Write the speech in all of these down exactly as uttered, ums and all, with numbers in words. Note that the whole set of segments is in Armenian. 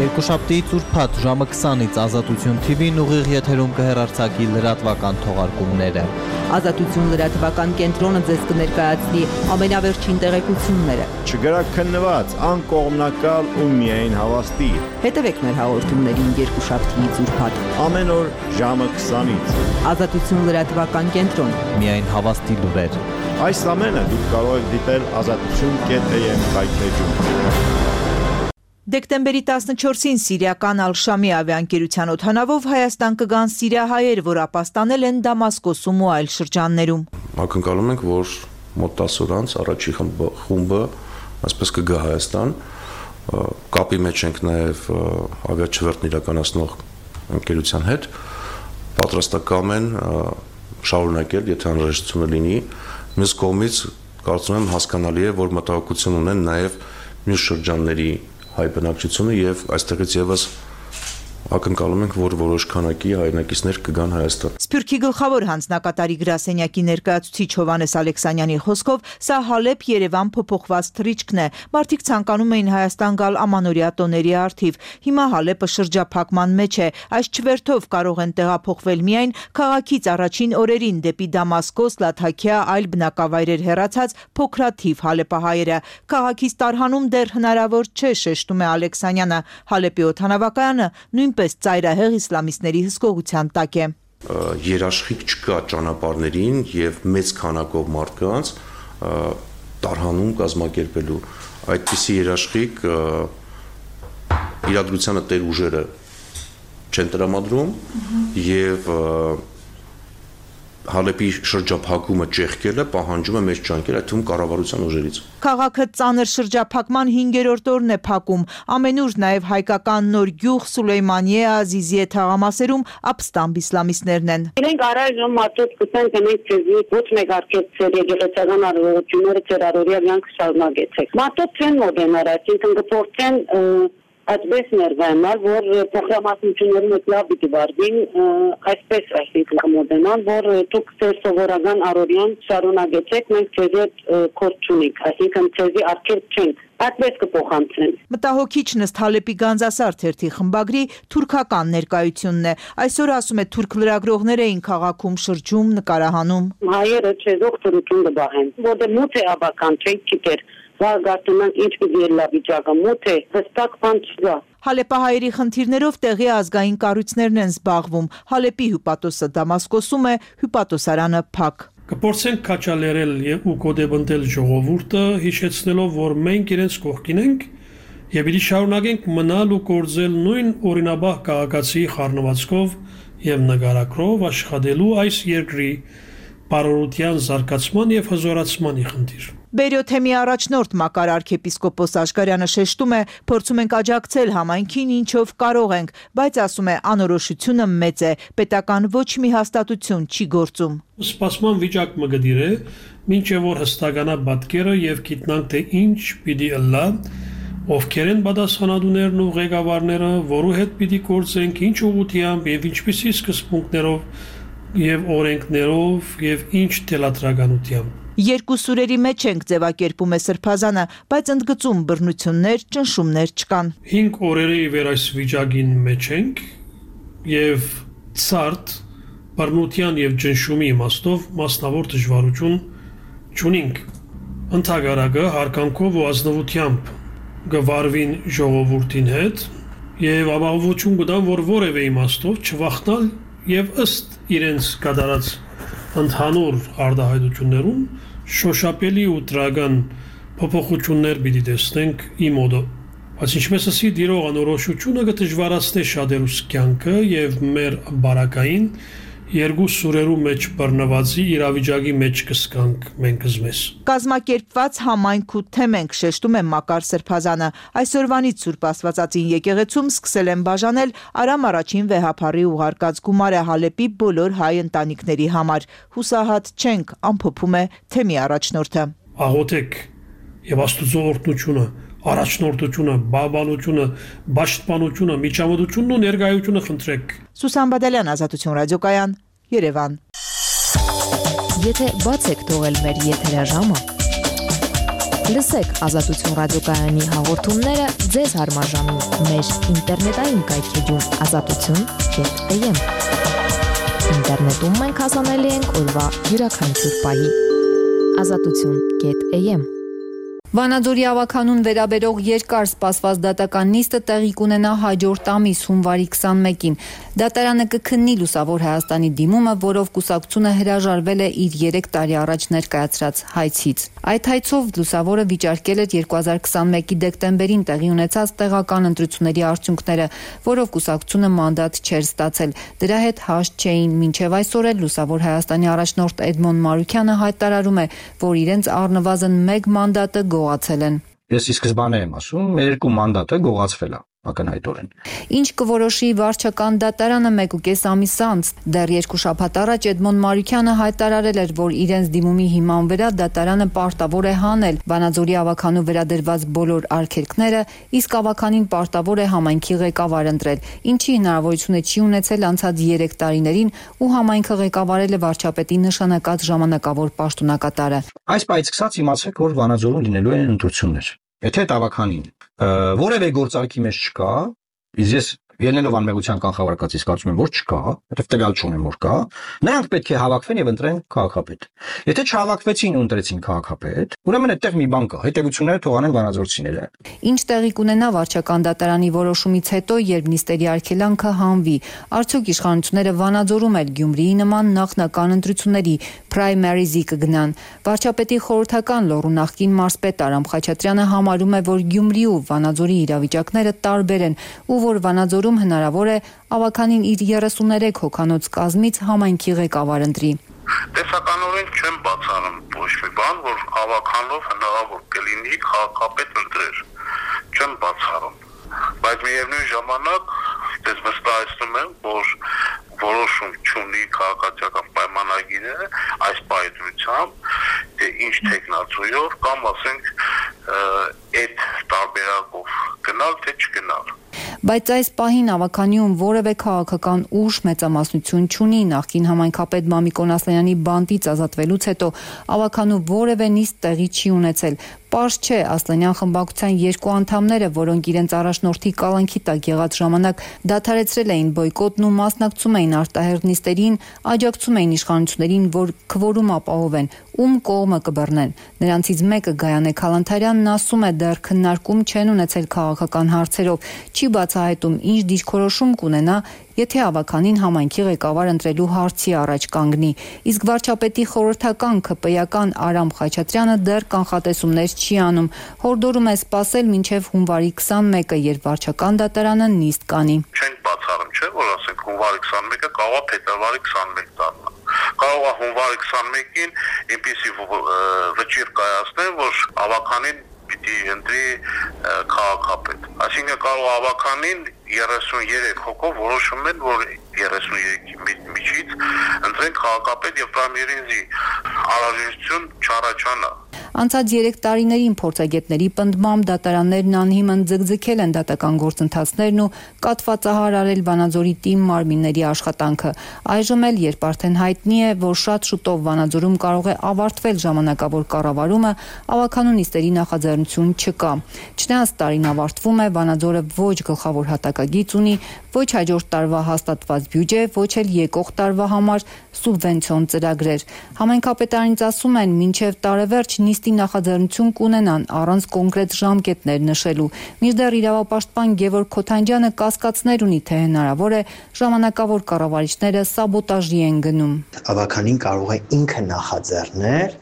Երկուշաբթիից ուրբաթ ժամը քսանից Ազատություն Թի Վին ուղիղ եթերում կհեռարձակի լրատվական թողարկումները։ Ազատություն լրատվական կենտրոնը ձեզ կներկայացնի ամենավերջին տեղեկությունները։ Չգրաքննված, անկողմնակալ ու միայն հավաստի։ Հետևեք մեր հաղորդումներին երկուշաբթիից ուրբաթ Ամեն օր ժամը քսանից։ Ազատություն լրատվական կենտրոն։ Միայն հավաստի լուրեր։ Այս ամենը դուք կարող եք դիտել ազատություն կետ է եմ կայքեջում։ Դեկտեմբերի տասնչորսին սիրիական Ալ-Շամի ավիաընկերության օդանավով Հայաստան կգան սիրիահայեր, որ ապաստանել են Դամասկոսում ու այլ շրջաններում։ Ակնկալում ենք, որ մոտ տասը օր անց առաջի խումբը այսպես կգա Հայաստան, կապի մեջ ենք նաև ավիաչվերթն իրականացնող ընկերության հետ, պատրաստակամ են շարունակել, եթե անհրաժեշտությունը լինի, մյուս կողմից կարծում եմ հասկանալի է, որ մտահոգություն ունեն նաև մյուս շրջանների հայ բնակչությունը եւ այստեղից եւս ակնկալում ենք, որ որոշ քանակի հայրենակիցներ կգան Հայաստան։ Սփյուռքի գլխավոր հանձնակատարի գրասենյակի ներկայացուցիչ Հովհաննես Ալեքսանյանի խոսքով, սա Հալեբ-Երևան փոփոխված թռիչքն է։ Մարդիկ ցանկանում էին Հայաստան գալ ամանորյա տոների առթիվ։ Հիմա Հալեպը շրջափակման մեջ է։ Այս չվերթով կարող են տեղափոխվել միայն քաղաքից առաջին օրերին դեպի Դամասկոս, Լաթաքիա, այլ բնակավայրեր հեռացած փոքրաթիվ հալեպահայերը։ Քաղաքից տարհանում դեռ հնարավոր չէ, շեշտում է Ալեքսանյանը։ Հալեպի օդանավակայանը նույնպես ծայրահեղ իսլամիստների հսկողության տակ է։ Երաշխիք չկա ճանապարհներին եւ մեծ քանակով մարդկանց տարհանում կազմակերպելու։ Այդպիսի երաշխիք իրադրությանը տեր ուժերը չեն տրամադրում եւ Հալեպի շրջափակումը ճեղքելը պահանջում է մեծ ջանքեր, այդ թվում կառավարության ուժերից։ Քաղաքը ծանր շրջափակման հինգերորդ օրն է փակում։ Ամենուր նաև հայկական նոր գյուղ Սուլեյմանիե Ազիզիե թաղամասերում ապստամբ իսլամիստներն են։ Իրենք առայժմ մատոց կտեն կնենք ձեզի ոչ մեկ արկեցել եկեղեցական արարողությունները ձեր առօրյա կյանքը շարունակեցեք։ Մատոց չեն մոդենար, այսինքն կփորձեն այդպես ներվանալ, որ փոխամասնություններում այդ լավ պիտի վարվին, այսպես այսինքն կմոդենան, որ դուք ձեր սովորական առօրյան շարունակեցեք, մենք ձեզ հետ կորդ չունենք, այսինքն ձեզի արգելք չենք, այդպես կփոխանցեն։ Մտահոգիչ ըստ Հալեպի Գանձասար թերթի խմբագրի թուրքական ներկայությունն է։ Այսօր ասում է թուրք լրագրողներ էին քաղաքում շրջում, նկարահանում։ Հայերը չեզոք ծրություն կբահեն, որտեղ մութ է աբական, չենք գիտեր։ Վարգարտունանք ինչ պիտի լավ վիճակը, մոտ է, հստակ բան չկա։ Հալեպահայերի խնդիրներով տեղի ազգային կառույցներն են զբաղվում։ Հալեպի հյուպատոսը Դամասկոսում է, հյուպատոսարանը փակ։ Կփորձենք քաչալերել ու կոդեբնդել ժողովուրդը, հիշեցնելով, որ մենք իրենց կողքին ենք եւ պիտի շարունակենք մնալ ու գործել նույն օրինաբահ քաղաքացի խառնվածքով եւ նկարագրով աշխատելու այս երկրի բարօրության զարգացման եւ հզորացմանի խնդիր։ Բերյոթեմի առաջնորդ Մակար arczepiskopos Աշկարյանը շեշտում է, փորձում ենք աջակցել համայնքին ինչով կարող ենք, բայց ասում է անորոշությունը մեծ է, պետական ոչ մի հաստատություն չի գործում։ Սպասման վիճակը գդիր է, մինչև որ հստականա պատկերը եւ գիտնանք թե ինչ պիտի ըլլա, ովքեր են պատասխանատուներն ու ղեկավարները, որու հետ պիտի գործենք, ինչ ուղղությամբ եւ ինչպիսի սկզբունքներով եւ օրենքներով եւ ինչ թելադրականությամբ։ Երկու սուրերի մեջ ենք ձևակերպում է Սրբազանը, բայց ընդգծում բռնություններ, ճնշումներ չկան։ Հինգ օրերի վեր այս վիճակին մեջ ենք եւ ցարտ բռնության եւ ճնշումի իմաստով մասնավոր դժվարություն չունենք։ Ընդհանրակը հարկանքով ու ազնվությամբ գվարվին ժողովրդին հետ եւ ապահովություն կտան, որ որևէ իմաստով չվախնալ եւ ըստ իրենց կատարած ընդհանուր արդահայտություններում շոշափելի ու դրական փոփոխություններ պիտի տեսնենք իմոդը։ Բայց ինչպես ասի դիրող անորոշությունը կդժվարացնի շատերուս կյանքը եւ մեր բարակային երկու սուրերու մեջ բռնվածի իրավիճակի մեջ կսկանք մենք զմես։ Կազմակերպված համայնք ու թեմ ենք, շեշտում է Մակար Սրբազանը։ Այսօրվանից Սուրբ Աստվածածին եկեղեցում սկսել են բաժանել Արամ առաջին վեհափառի ուղարկած գումարը Հալեպի բոլոր հայ ընտանիքների համար։ Հուսահատ չենք, ամփոփում է թեմի առաջնորդը։ Աղոթեք եւ Աստծո օրհնությունը, առաջնորդությունը, բաբանությունը, պաշտպանությունը, միջամտությունն ու ներկայությունը խնդրեք։ Սուսան Բադալյան, Ազատություն ռադիոկայան, Երևան։ Եթե բաց եք թողել մեր եթերաժամը, Լսեք Ազատություն ռադիոկայանի հաղորդումները ձեզ հարմաժամին մեր ինտերնետային կայքեջում ազատություն.am Ինտերնետում մենք հասանելի ենք օրվա յուրաքանչյուր պահի ազատություն.am Վանաձորի ավականուն վերաբերող երկար սպասված դատական նիստը տեղի կունենա հաջորդ ամիս հունվարի քսանմեկին։ Դատարանը կքննի Լուսավոր Հայաստանի դիմումը, որով կուսակցությունը հրաժարվել է իր երեք տարի առաջ ներկայացրած հայցից։ Այդ հայցով Լուսավորը վիճարկել էր երկու հազար քսանմեկի դեկտեմբերին տեղի ունեցած տեղական ընտրությունների արդյունքները, որով կուսակցությունը մանդատ չէր ստացել։ Դրա հետ հաշտ չէին մինչև այսօր էլ Լուսավոր Հայաստանի առաջնորդ Էդմոն Մարուքյանը հայտարարում է, որ իրենց առնվազն մեկ մանդատը գողացել են։ Ես ի սկզբանե եմ ասում, մեր երկու մանդատը գողացվել է ակնհայտորեն։ Ինչ կորոշի վարչական դատարանը մեկուկես ամիս անց։ Դեռ երկու շաբաթ առաջ Էդմոն Մարուքյանը հայտարարել էր, որ իրենց դիմումի հիման վրա դատարանը պարտավոր է հանել Վանաձորի ավականու վերադրված բոլոր արգելքները, իսկ ավականին պարտավոր է համայնքի ղեկավար ընտրել, ինչի հնարավորությունը չի ունեցել անցած երեք տարիներին ու համայնքը ղեկավարել է վարչապետի նշանակած ժամանակավոր պաշտոնակատարը։ Այս պայից սկսած իմացեք, որ Վանաձորում լինելու են ընտրություններ։ Եթե տավականին որևէ գործարքի մեջ չկա, իսկ ես ելնելով անմեղության կանխավարկածից կարծում եմ, որ չկա, որովհետև տվյալ չունեմ, որ կա, նրանք պետք է հավաքվեն եւ ընտրեն քաղաքապետ։ Եթե չհավաքվեցին ու ընտրեցին քաղաքապետ, ուրեմն այդտեղ մի բան կա, հետևությունները թողանեն վանաձորցիները։ Ինչ տեղի կունենա վարչական դատարանի որոշումից հետո, երբ նիստերի արգելանքը հանվի, արդյոք իշխանությունները Վանաձորում էլ Գյումրիի նման նախնական ընտրությունների primary-ի կգնան։ Վարչապետի խորհրդական լոռու նախկին մարզպետ Արամ Խաչատրյանը համարում է, որ Գյումրի ու Վանաձորի իրավիճակները տարբեր են ու որ Վանաձորում հնարավոր է ավականին իր երեսուներեք հոգանոց կազմից համայնքի ղեկավար ընտրի։ Տեսականորեն չեմ բացառում ոչ մի բան, որ ավականով հնարավոր կլինի քաղաքապետ ընտրել։ Չեմ բացառում, բայց միևնույն ժամանակ ես վստահեցնում եմ, որ որոշում չունի քաղաքացիական պայմանագիրը այս պայմանությամբ, թե ինչ տեխնացույով կամ ասենք այդ տարբերակով գնալ թե չգնալ։ Բայց այս պահին ավականիում որևէ քաղաքական ուժ մեծամասնություն չունի նախկին համայնքապետ Մամիկոն Ասլանյանի բանտից ազատվելուց հետո ավականու որևէ նիստ տեղի չի ունեցել։ Պարզ չէ Ասլանյան խմբակցության երկու անդամները, որոնք իրենց առաջնորդի կալանքի տակ եղած ժամանակ դադարեցրել էին բոյկոտն ու մասնակցում էին արտահերթ նիստերին, աջակցում էին իշխանություններին, որ քվորում ապահովեն, ում կողմը կբռնեն։ Նրանցից մեկը Գայանե Քալանթարյանն ասում է, դեռ քննարկում չեն ունեցել քաղաքական հարցերով, չի բացահայտում ինչ դիրքորոշում կունենա, եթե ավականին համայնքի ղեկավար ընտրելու հարցի առաջ կանգնի, իսկ վարչապետի խորհրդական ՔՊ-ական Արամ Խաչատրյանը դեռ կանխատեսումներ չի անում, հորդորում է սպասել մինչև հունվարի քսանմեկը, երբ վարչական դատարանը նիստ կանի։ Չենք բացառում, չէ՞, որ ասենք հունվարի քսանմեկը կարող է փետրվարի քսանմեկ դառնա։ Կարող է հունվարի քսանմեկին այնպիսի վճիռ կայացնել, որ ավականին պիտի ընտրի քաղաքապետ։ Այսինքն կարող ավականին երեսուներեք հոգով որոշում են, որ երեսուներեքի միջից ընտրեն քաղաքապետ եւ պրամերիզի անհրաժեշտություն չառաջանա։ Անցած երեք տարիներին փորձագետների պնդմամբ դատարաններն անհիմն ձգձգել են դատական գործընթացներն ու կատվածահար արել Վանաձորի տիմ մարմինների աշխատանքը։ Այժմ էլ, երբ արդեն հայտնի է, որ շատ շուտով Վանաձորում կարող է ավարտվել ժամանակավոր կառավարումը, ավականու նիստերի նախաձեռնություն չկա։ Չնայած տարին ավարտվում է, Վանաձորը ոչ գլխավոր հատակագիծ ունի, ոչ հաջորդ տարվա հաստատված բյուջե, ոչ էլ եկող տարվա համար սուբվենցիոն ծրագրեր։ Համայնքապետարանից ասում են, մինչև տարեվերջ նիստի նախաձեռնություն կունենան առանց կոնկրետ ժամկետներ նշելու։ Մինչդեռ իրավապաշտպան Գևորգ Քոթանջյանը կասկածներ ունի, թե հնարավոր է ժամանակավոր կառավարիչները սաբոտաժի են գնում։ Ավականին կարող է ինքը նախաձեռնել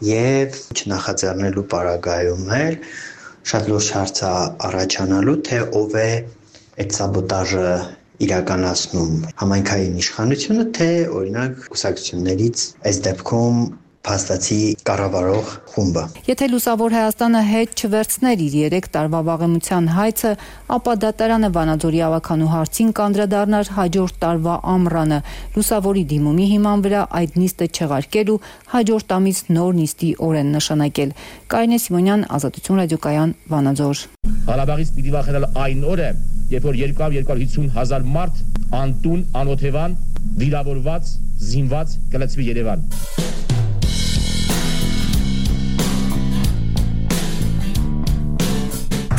եւ չնախաձեռնելու պարագայում էլ շատ լուրջ հարց է առաջանալու, թե ով է այդ սաբոտաժը իրականացնում, համայնքային իշխանությունը, թե օրինակ կուսակցություններից այս դեպքում փաստացի կառավարող խումբը։ Եթե Լուսավոր Հայաստանը հետ չվերցներ իր երեք տարվա վաղեմության հայցը, ապա դատարանը Վանաձորի ավականու հարցին կանդրադառնար հաջորդ տարվա ամռանը, Լուսավորի դիմումի հիման վրա այդ նիստը չեղարկել ու հաջորդ ամիս նոր նիստի օր են նշանակել։ Կարինե Սիմոնյան, Ազատություն ռադիոկայան, Վանաձոր։ Ղարաբաղից պիտի վախենալ այն օրը, երբ որ երկու հարյուր հիսուն հազար մարդ անտուն, անօթևան, վիրավորված, զինված կլցվի Երևան։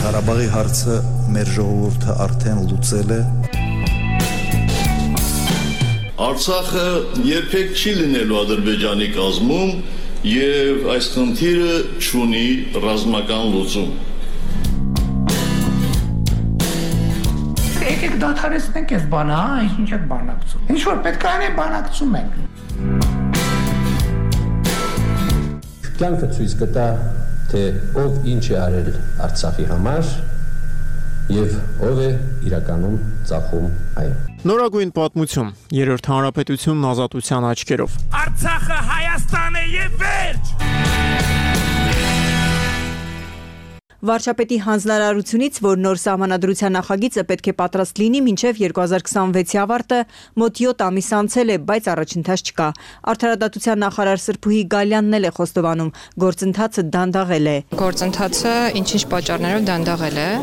Ղարաբաղի հարցը մեր ժողովուրդը արդեն լուծել է։ Արցախը երբեք չի լինելու Ադրբեջանի կազմում եւ այս խնդիրը չունի ռազմական լուծում։ Եկեք դադարեցնենք այս բանը, հա, ինչ եք բանակցում։ Ինչ որ պետք է անենք, բանակցում ենք։ Կյանքը ցույց կտա, թե ով ինչ է արել Արցախի համար եւ ով է իրականում ծախում այն։ Նորագույն պատմություն, երրորդ հանրապետությունն ազատության աչքերով։ Արցախը Հայաստան է եւ վերջ։ Վարչապետի հանձնարարությունից, որ նոր սահմանադրության նախագիծը պետք է պատրաստ լինի մինչև երկու հազար քսանվեցի ավարտը, մոտ յոթ ամիս անցել է, բայց առաջընթաց չկա։ Արդարադատության նախարար Սրբուհի Գալյանն էլ է խոստովանում, գործընթացը դանդաղել է։ Գործընթացը ինչ-ինչ պատճառներով դանդաղել է,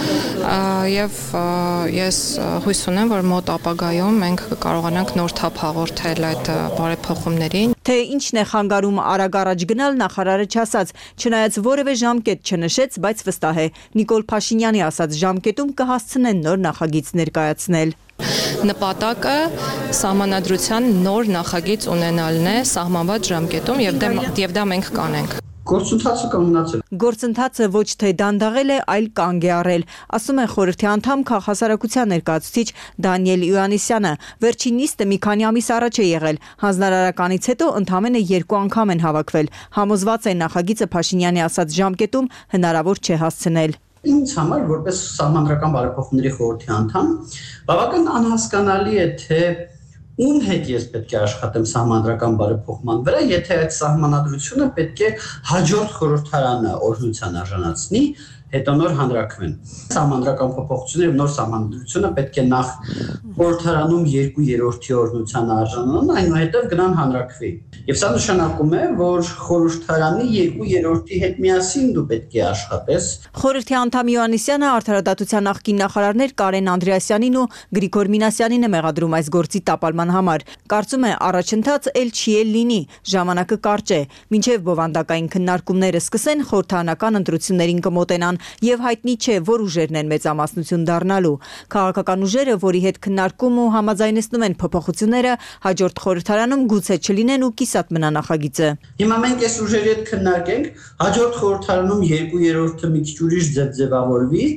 եւ ես հույս ունեմ, որ մոտ ապագայում մենք կարողանանք նոր թափ հաղորդել այդ բարեփոխումներին։ Թե ինչն է խանգարում արագ առաջ գնալ, նախարարը չասաց, չնայած որևէ ժամկետ չնշեց, բայց վստահ է։ Նիկոլ Փաշինյանի ասած ժամկետում կհասցնեն նոր նախագիծ ներկայացնել։ Նպատակը սահմանադրության նոր նախագիծ ունենալն է սահմանված ժամկետում եւ դա եւ դա մենք կանենք։ Գործընթացը կանգնացել։ Գործընթացը ոչ թե դանդաղել է, այլ կանգ է առել, ասում է խորհրդի անդամ քաղաքասարակության ներկայացուցիչ Դանիել Իոաննիսյանը։ Վերջին նիստը մի քանի ամիս առաջ է եղել։ Հանձնարարականից հետո ընդամենը երկու անգամ են հավաքվել։ Համոզված է նախագիծը Փաշինյանի ասած ժամկետում հնարավոր չէ հասցնել։ Ինձ համար որպես սահմանադրական բարեփոխումների խորհրդի անդամ բավական անհասկանալի է, թե ում հետ ես պետք է աշխատեմ սահմանադրական բարեփոխման վրա, եթե այդ սահմանադրությունը պետք է հաջորդ խորհրդարանը օրհնության արժանացնի, հետո նոր հանրաքվեն։ Սահմանադրական փոփոխությունները եւ նոր սահմանադրությունը պետք է նախ խորհրդարանում երկու երրորդի օրհնության արժանանան, այնուհետև գնան հանրաքվի։ Եվ սա նշանակում է, որ խորհրդարանի երկու երրորդի հետ միասին դու պետք է աշխատես։ Խորհրդի անդամ Իոաննիսյանը արդարադատության նախկին նախարարներ Կարեն Անդրեասյանին ու Գրիգոր Մինասյանին է մեղադրում այս գործի տապալման համար։ Կարծում է առաջընթաց էլ չի էլ լինի, ժամանակը կարճ է։ Մինչև բովանդակային քննարկումները սկսեն, խորհրդարանական ընտրություններին կմոտենան եւ հայտնի չէ, որ ուժերն են մեծամասնություն դառնալու։ Քաղաքական ուժերը, որի հետ քննարկում ու համաձայնեցնում են փոփոխությունները, հաջորդ խորհրդարանում գուցե չլինեն ու կիսատ մնա նախագիծը։ Հիմա մենք այս ուժերի հետ քննարկենք, հաջորդ խորհրդարանում երկու երրորդը մի քիչ ուրիշ ձևավորվի,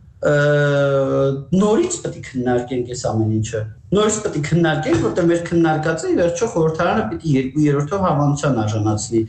նորից պետք է քննարկենք այս ամեն ինչը։ Նորից պետք է քննարկենք, որտեղ մեր քննարկածը ի վերջո խորհրդարանը պիտի երկու երրորդով հավանության արժանացնի։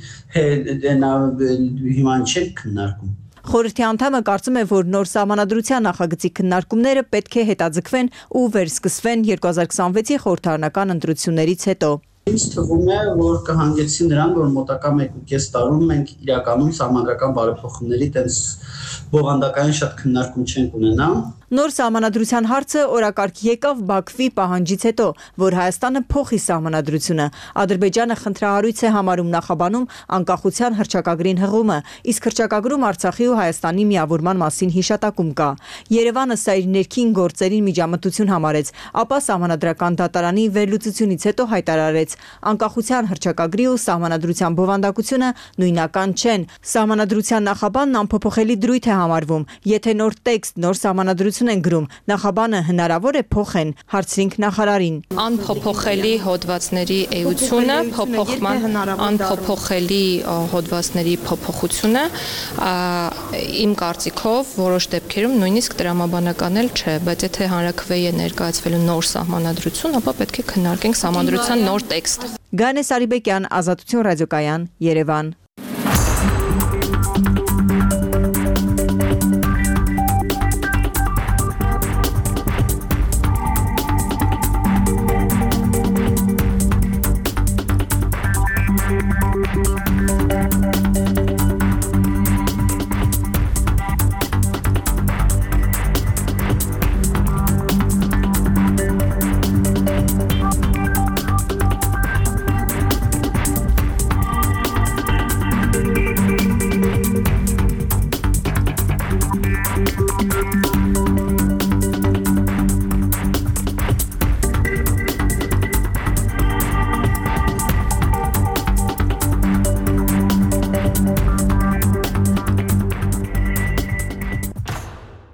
Հիմա ինչ է քննարկում։ Խորհրդի անդամը կարծում է, որ նոր սահմանադրության նախագծի քննարկումները պետք է հետաձգվեն ու վերսկսվեն երկու հազար քսանվեցի խորհրդարանական ընտրություններից հետո։ Ինձ թվում է, որ կհանգեցնի նրան, որ մոտակա մեկ ու կես տարում մենք իրականում սահմանադրական բարեփոխումների տենց բովանդակային շատ քննարկում չենք ունենա։ Նոր սահմանադրության հարցը օրակարգ եկավ Բաքվի պահանջից հետո, որ Հայաստանը փոխի սահմանադրությունը։ Ադրբեջանը խնդրահարույց է համարում նախաբանում անկախության հռչակագրին հղումը, իսկ հռչակագրում Արցախի ու Հայաստանի միավորման մասին հիշատակում կա։ Երևանը սա իր ներքին գործերին միջամտություն համարեց, ապա սահմանադրական դատարանի վերլուծությունից հետո հայտարարեց. անկախության հռչակագրի ու սահմանադրության բովանդակությունը նույնական չեն։ Սահմանադրության նախաբանն անփոփոխելի դրույթ է համարվում։ Եթե նոր տեքստ, նոր սահմանադրություն են գրում, նախաբանը հնարավոր է փոխեն, հարցրինք նախարարին։ Անփոփոխելի հոդվածների էությունը, փոփոխման անփոփոխելի հոդվածների փոփոխությունը իմ կարծիքով որոշ դեպքերում նույնիսկ տրամաբանական էլ չէ, բայց եթե հանրաքվեի է ներկայացվելու նոր սահմանադրություն, ապա պետք է քննարկենք սահմանադրության նոր տեքստ։ Գանե Սարիբեկյան, Ազատություն ռադիոկայան, Երևան։